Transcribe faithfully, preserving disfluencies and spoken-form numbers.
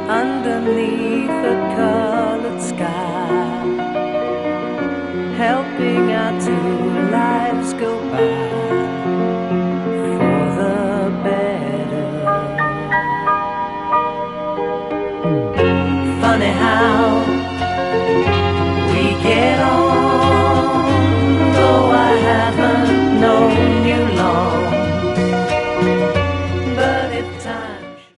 underneath a colored sky, helping our two lives go by.